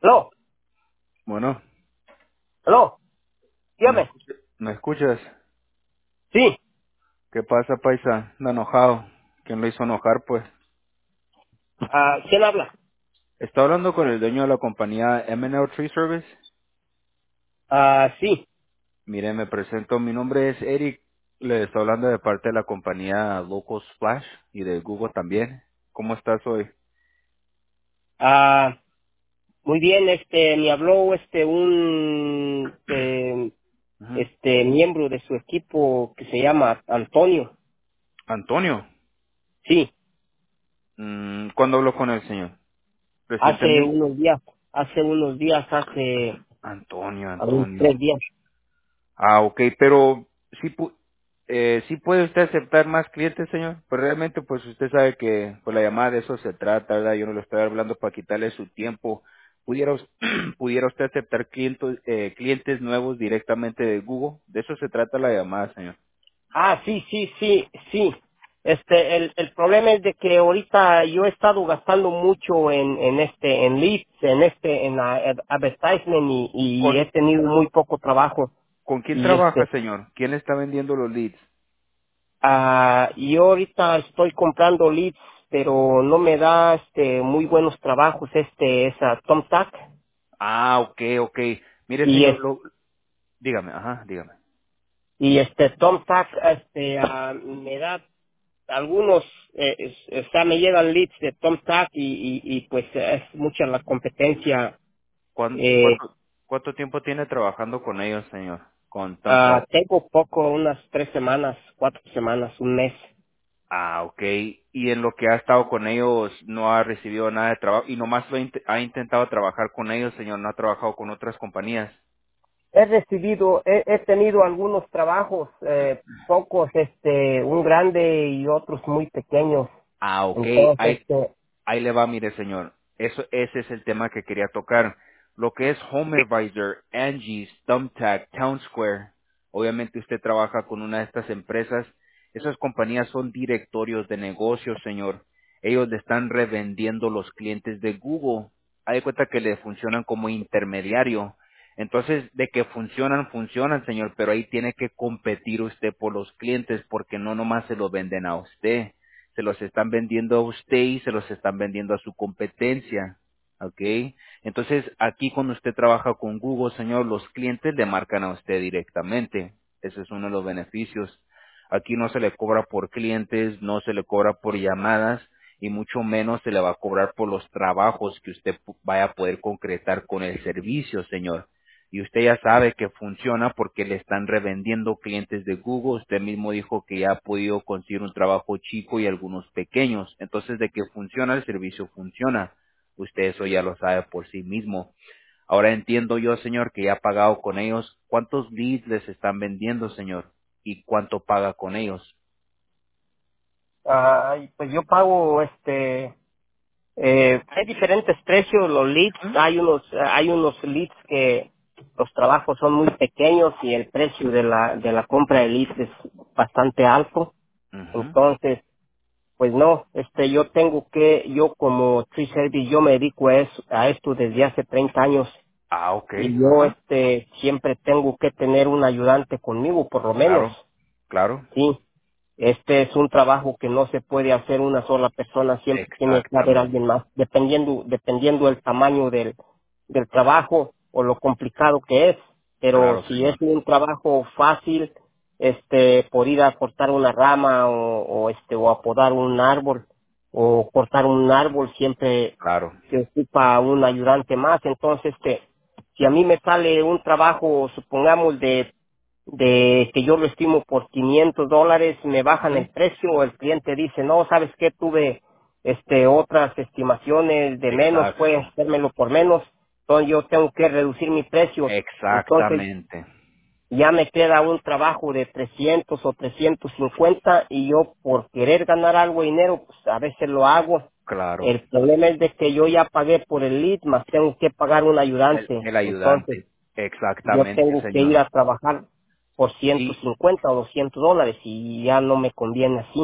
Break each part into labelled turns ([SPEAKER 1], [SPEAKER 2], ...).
[SPEAKER 1] Aló,
[SPEAKER 2] Bueno,
[SPEAKER 1] aló,
[SPEAKER 2] ¿me
[SPEAKER 1] dígame.
[SPEAKER 2] escuchas? ¿Me escuchas?
[SPEAKER 1] Sí,
[SPEAKER 2] ¿Qué pasa, paisa? ¿Anda enojado? ¿Quién lo hizo enojar, pues?
[SPEAKER 1] ¿quién habla?
[SPEAKER 2] Está hablando con el dueño de la compañía M&L Tree Service.
[SPEAKER 1] Sí.
[SPEAKER 2] Mire, me presento. Mi nombre es Eric. Le estoy hablando de parte de la compañía Local Splash y de Google también. ¿Cómo estás hoy?
[SPEAKER 1] Ah, muy bien, me habló
[SPEAKER 2] Ujú.
[SPEAKER 1] miembro de su equipo que se llama Antonio.
[SPEAKER 2] Antonio.
[SPEAKER 1] Sí,
[SPEAKER 2] ¿Cuándo habló con el señor?
[SPEAKER 1] hace
[SPEAKER 2] Recientemente.
[SPEAKER 1] unos días, hace
[SPEAKER 2] Antonio,
[SPEAKER 1] unos
[SPEAKER 2] Antonio.
[SPEAKER 1] 3 días.
[SPEAKER 2] Ah, ok, pero sí puede usted aceptar más clientes, señor. Pues realmente, pues usted sabe que por la llamada de eso se trata, ¿verdad? Yo no le estoy hablando para quitarle su tiempo. ¿Pudiera usted aceptar clientes nuevos directamente de Google? De eso se trata la llamada, señor.
[SPEAKER 1] Sí. El problema es de que ahorita yo he estado gastando mucho en leads, en advertisement y
[SPEAKER 2] ¿Con,
[SPEAKER 1] he tenido muy poco trabajo.
[SPEAKER 2] con quién
[SPEAKER 1] Y
[SPEAKER 2] trabaja, señor? ¿Quién le está vendiendo los leads?
[SPEAKER 1] yo ahorita estoy comprando leads, pero no me da muy buenos trabajos esa Tomtac.
[SPEAKER 2] Ah, ok, ok. Mire,
[SPEAKER 1] Y
[SPEAKER 2] señor,
[SPEAKER 1] es,
[SPEAKER 2] dígame, ajá, dígame.
[SPEAKER 1] y Tomtac, me da algunos, o sea, me llegan leads de Tomtac y pues es mucha la competencia.
[SPEAKER 2] ¿Cuán-
[SPEAKER 1] Eh,
[SPEAKER 2] ¿Cuánto, cuánto tiempo tiene trabajando con ellos, señor? Con Thumbtack.
[SPEAKER 1] tengo poco, unas 3 semanas, 4 semanas, un mes.
[SPEAKER 2] Ah, ok. Y en lo que ha estado con ellos no ha recibido nada de trabajo y nomás ha intentado trabajar con ellos, señor, no ha trabajado con otras compañías.
[SPEAKER 1] He tenido algunos trabajos, pocos, un grande y otros muy pequeños.
[SPEAKER 2] Ah, ok.
[SPEAKER 1] Entonces,
[SPEAKER 2] Ahí le va, mire, señor. Ese es el tema que quería tocar. Lo que es Home Advisor, Angie's, Thumbtack, Town Square. Obviamente usted trabaja con una de estas empresas. Esas compañías son directorios de negocios, señor. Ellos le están revendiendo los clientes de Google. Hay de cuenta que le funcionan como intermediario. Entonces, de que funcionan, funcionan, señor, pero ahí tiene que competir usted por los clientes porque no nomás se lo venden a usted, se los están vendiendo a usted y se los están vendiendo a su competencia, ¿ok? Entonces, aquí cuando usted trabaja con Google, señor, los clientes le marcan a usted directamente. Ese es uno de los beneficios. Aquí no se le cobra por clientes, no se le cobra por llamadas y mucho menos se le va a cobrar por los trabajos que usted vaya a poder concretar con el servicio, señor. Y usted ya sabe que funciona porque le están revendiendo clientes de Google. Usted mismo dijo que ya ha podido conseguir un trabajo chico y algunos pequeños. Entonces, de que funciona el servicio, funciona. Usted eso ya lo sabe por sí mismo. Ahora entiendo yo, señor, que ya ha pagado con ellos. ¿Cuántos leads les están vendiendo, señor? ¿Y cuánto paga con ellos?
[SPEAKER 1] pues yo pago, hay diferentes precios, los leads,
[SPEAKER 2] Ujú.
[SPEAKER 1] hay unos leads que los trabajos son muy pequeños y el precio de la compra de leads es bastante alto.
[SPEAKER 2] Ujú.
[SPEAKER 1] Entonces, pues no, yo como tree service, yo me dedico a esto desde hace 30 años
[SPEAKER 2] Ah, ok.
[SPEAKER 1] y yo,
[SPEAKER 2] Ajá.
[SPEAKER 1] siempre tengo que tener un ayudante conmigo, por lo menos,
[SPEAKER 2] Claro, claro.
[SPEAKER 1] sí. Este es un trabajo que no se puede hacer una sola persona, siempre tiene que haber
[SPEAKER 2] Exactamente.
[SPEAKER 1] alguien más, dependiendo del tamaño del trabajo o lo complicado que es. Pero
[SPEAKER 2] Claro,
[SPEAKER 1] si es
[SPEAKER 2] señor.
[SPEAKER 1] un trabajo fácil, por ir a cortar una rama o a podar un árbol o cortar un árbol, siempre
[SPEAKER 2] Claro.
[SPEAKER 1] se ocupa un ayudante más. Entonces, si a mí me sale un trabajo, supongamos, de que yo lo estimo por $500, me bajan
[SPEAKER 2] Ujú.
[SPEAKER 1] el precio, el cliente dice, no, ¿sabes qué? Tuve otras estimaciones de menos,
[SPEAKER 2] Exacto.
[SPEAKER 1] puedes hacérmelo por menos, entonces yo tengo que reducir mi precio. Entonces
[SPEAKER 2] Exactamente.
[SPEAKER 1] ya me queda un trabajo de 300 o 350 y yo por querer ganar algo de dinero, pues a veces lo hago.
[SPEAKER 2] Claro.
[SPEAKER 1] El problema es de que yo ya pagué por el lead, más tengo que pagar un
[SPEAKER 2] El,
[SPEAKER 1] ayudante.
[SPEAKER 2] el
[SPEAKER 1] Entonces
[SPEAKER 2] ayudante.
[SPEAKER 1] yo
[SPEAKER 2] Exactamente,
[SPEAKER 1] tengo que ir
[SPEAKER 2] señor.
[SPEAKER 1] a trabajar por ciento
[SPEAKER 2] Sí,
[SPEAKER 1] cincuenta o $200 y ya no me conviene así.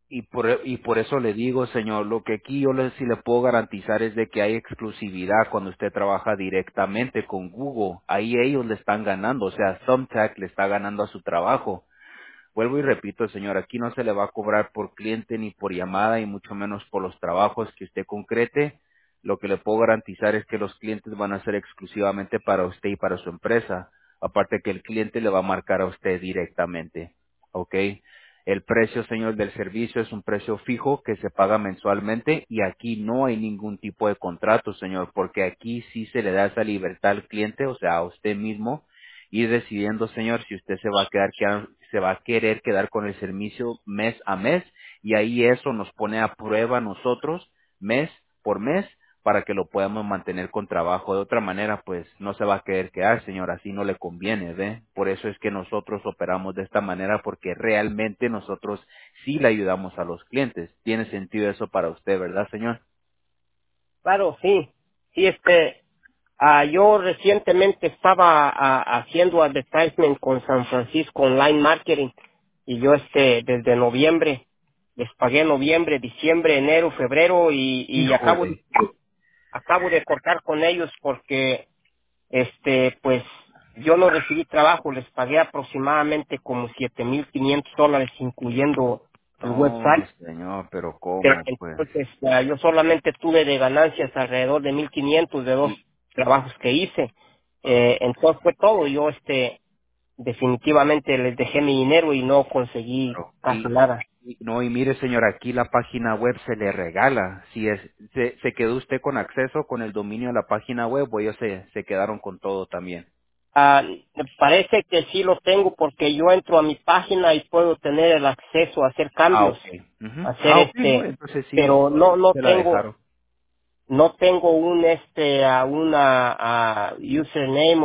[SPEAKER 2] y por eso le digo, señor, lo que aquí sí le puedo garantizar es de que hay exclusividad cuando usted trabaja directamente con Google. Ahí ellos le están ganando, o sea, Thumbtack le está ganando a su trabajo. Vuelvo y repito, señor, aquí no se le va a cobrar por cliente ni por llamada y mucho menos por los trabajos que usted concrete. Lo que le puedo garantizar es que los clientes van a ser exclusivamente para usted y para su empresa. Aparte que el cliente le va a marcar a usted directamente. ¿Ok? El precio, señor, del servicio es un precio fijo que se paga mensualmente y aquí no hay ningún tipo de contrato, señor, porque aquí sí se le da esa libertad al cliente, o sea, a usted mismo, ir decidiendo, señor, si usted se va a querer quedar con el servicio mes a mes y ahí eso nos pone a prueba a nosotros mes por mes para que lo podamos mantener con trabajo. De otra manera, pues no se va a querer quedar, señor, así no le conviene, ¿ve? Por eso es que nosotros operamos de esta manera porque realmente nosotros sí le ayudamos a los clientes. Tiene sentido eso para usted, ¿verdad, señor?
[SPEAKER 1] Claro, sí. Sí, yo recientemente estaba haciendo advertisement con San Francisco Online Marketing y yo desde noviembre les pagué noviembre, diciembre, enero, febrero y
[SPEAKER 2] Híjole.
[SPEAKER 1] acabo de cortar con ellos porque pues yo no recibí trabajo, les pagué aproximadamente como $7,500 incluyendo el
[SPEAKER 2] No,
[SPEAKER 1] website.
[SPEAKER 2] señor, pero ¿cómo, pues?
[SPEAKER 1] Entonces, yo solamente tuve de ganancias alrededor de 1,500 de dos trabajos que hice. Entonces fue todo. Yo, definitivamente les dejé mi dinero y no conseguí
[SPEAKER 2] Claro.
[SPEAKER 1] casi nada.
[SPEAKER 2] No, y mire, señor, aquí la página web se le regala. Si se quedó usted con acceso con el dominio de la página web, o ellos se quedaron con todo también.
[SPEAKER 1] Me parece que sí lo tengo porque yo entro a mi página y puedo tener el acceso a hacer
[SPEAKER 2] Ah,
[SPEAKER 1] cambios,
[SPEAKER 2] ok. Ujú.
[SPEAKER 1] hacer
[SPEAKER 2] Ah, ok, no, entonces sí,
[SPEAKER 1] pero
[SPEAKER 2] se la dejaron.
[SPEAKER 1] no tengo un una username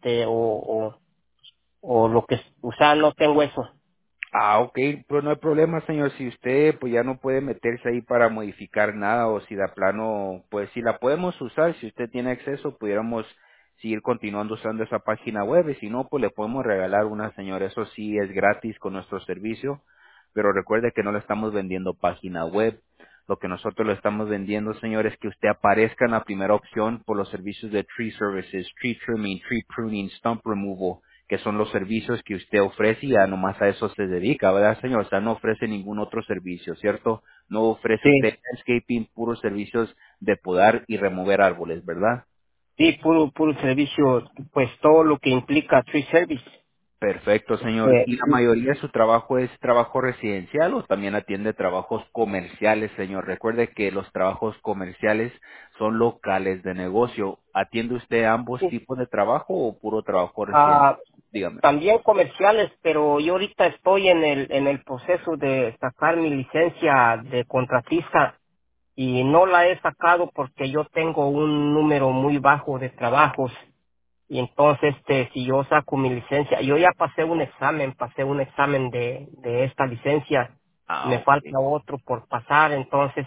[SPEAKER 1] o lo que, o sea, no tengo eso.
[SPEAKER 2] Ah, ok, pues no hay problema, señor. Si usted pues ya no puede meterse ahí para modificar nada o si de plano, pues si la podemos usar, si usted tiene acceso, pudiéramos seguir continuando usando esa página web y si no, pues le podemos regalar una, señor. Eso sí es gratis con nuestro servicio, pero recuerde que no le estamos vendiendo página web. Lo que nosotros le estamos vendiendo, señor, es que usted aparezca en la primera opción por los servicios de tree services, tree trimming, tree pruning, stump removal, que son los servicios que usted ofrece y ya nomás a eso se dedica, ¿verdad, señor? O sea, no ofrece ningún otro servicio, ¿cierto? No ofrece
[SPEAKER 1] Sí,
[SPEAKER 2] usted landscaping, puros servicios de podar y remover árboles, ¿verdad?
[SPEAKER 1] sí, puro servicio, pues todo lo que implica tree service.
[SPEAKER 2] Perfecto, señor.
[SPEAKER 1] Este,
[SPEAKER 2] ¿Y la mayoría de su trabajo es trabajo residencial o también atiende trabajos comerciales, señor? Recuerde que los trabajos comerciales son locales de negocio. ¿Atiende usted ambos
[SPEAKER 1] sí,
[SPEAKER 2] tipos de trabajo o puro trabajo residencial?
[SPEAKER 1] ah,
[SPEAKER 2] Dígame.
[SPEAKER 1] también comerciales, pero yo ahorita estoy en el proceso de sacar mi licencia de contratista y no la he sacado porque yo tengo un número muy bajo de trabajos. Y entonces, si yo saco mi licencia, yo ya pasé un examen de esta licencia,
[SPEAKER 2] Ah,
[SPEAKER 1] me
[SPEAKER 2] ok.
[SPEAKER 1] falta otro por pasar, entonces,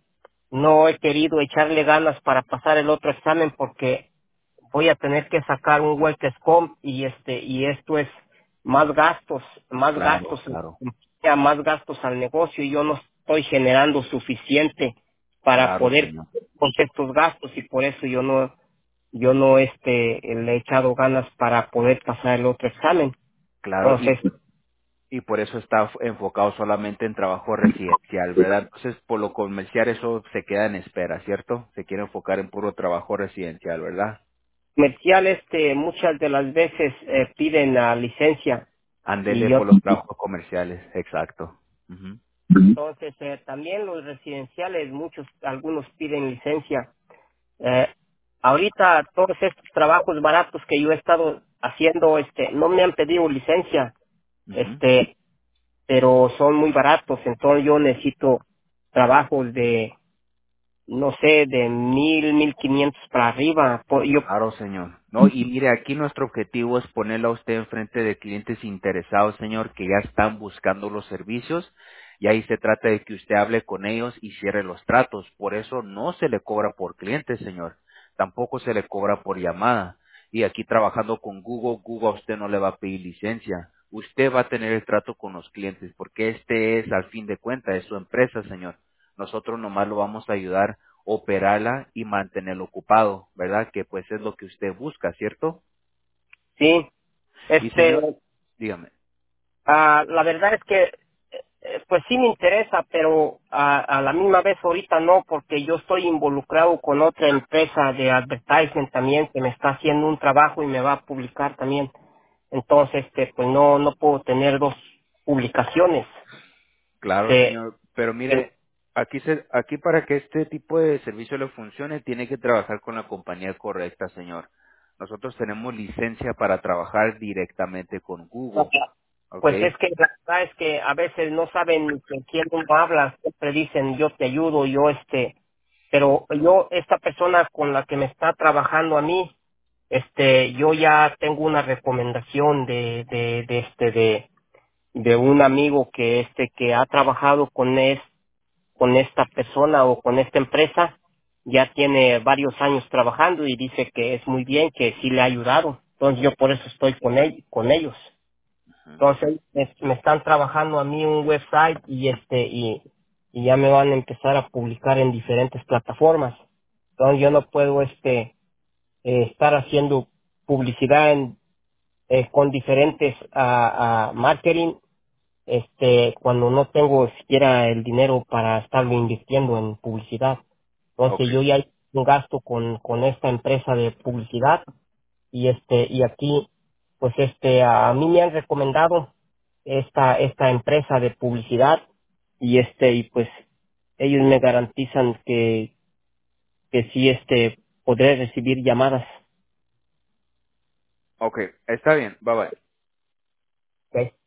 [SPEAKER 1] no he querido echarle ganas para pasar el otro examen porque voy a tener que sacar un Workers Comp y esto es más gastos, más
[SPEAKER 2] Claro,
[SPEAKER 1] gastos,
[SPEAKER 2] claro.
[SPEAKER 1] ya más gastos al negocio y yo no estoy generando suficiente para
[SPEAKER 2] Claro,
[SPEAKER 1] poder
[SPEAKER 2] señor.
[SPEAKER 1] con estos gastos y por eso yo no le he echado ganas para poder pasar el otro examen.
[SPEAKER 2] Claro,
[SPEAKER 1] Entonces,
[SPEAKER 2] y por eso está enfocado solamente en trabajo residencial, ¿verdad? Entonces, por lo comercial eso se queda en espera, ¿cierto? Se quiere enfocar en puro trabajo residencial, ¿verdad?
[SPEAKER 1] comercial muchas de las veces piden la licencia y
[SPEAKER 2] Ándele
[SPEAKER 1] yo
[SPEAKER 2] por los trabajos comerciales, exacto. Ujú.
[SPEAKER 1] entonces también los residenciales algunos piden licencia. Eh, ahorita todos estos trabajos baratos que yo he estado haciendo no me han pedido licencia,
[SPEAKER 2] Ujú.
[SPEAKER 1] pero son muy baratos, entonces yo necesito trabajos de no sé, de 1,500 para arriba.
[SPEAKER 2] Claro, señor. No, y mire, aquí nuestro objetivo es ponerlo a usted enfrente de clientes interesados, señor, que ya están buscando los servicios, y ahí se trata de que usted hable con ellos y cierre los tratos. Por eso no se le cobra por cliente, señor. Tampoco se le cobra por llamada. Y aquí trabajando con Google, Google a usted no le va a pedir licencia. usted va a tener el trato con los clientes, porque este es, al fin de cuentas, es su empresa, señor. Nosotros nomás lo vamos a ayudar a operarla y mantenerlo ocupado, ¿verdad? Que pues es lo que usted busca, ¿cierto?
[SPEAKER 1] Sí,
[SPEAKER 2] Y señor,
[SPEAKER 1] este,
[SPEAKER 2] dígame.
[SPEAKER 1] la verdad es que, pues sí me interesa, pero a la misma vez ahorita no, porque yo estoy involucrado con otra empresa de advertisement también que me está haciendo un trabajo y me va a publicar también. Entonces, pues no puedo tener dos publicaciones.
[SPEAKER 2] Claro,
[SPEAKER 1] Se,
[SPEAKER 2] señor, pero mire, aquí para que este tipo de servicio le funcione, tiene que trabajar con la compañía correcta, señor. Nosotros tenemos licencia para trabajar directamente con Google, ¿ok?
[SPEAKER 1] Pues es que la verdad es que a veces no saben ni con quién uno habla, siempre dicen yo te ayudo, pero yo, esta persona con la que me está trabajando a mí, yo ya tengo una recomendación de un amigo que ha trabajado con esta persona o con esta empresa, ya tiene varios años trabajando y dice que es muy bien, que sí le ha ayudado. Entonces yo por eso estoy con ellos.
[SPEAKER 2] Ujú.
[SPEAKER 1] Entonces me están trabajando a mí un website y ya me van a empezar a publicar en diferentes plataformas. Entonces yo no puedo estar haciendo publicidad con diferentes marketing cuando no tengo siquiera el dinero para estarlo invirtiendo en publicidad.
[SPEAKER 2] Ok,
[SPEAKER 1] Entonces yo ya hice un gasto con esta empresa de publicidad y aquí pues a mí me han recomendado esta empresa de publicidad y pues ellos me garantizan que sí podré recibir llamadas.
[SPEAKER 2] ok, está bien, bye bye.
[SPEAKER 1] ¿Ok?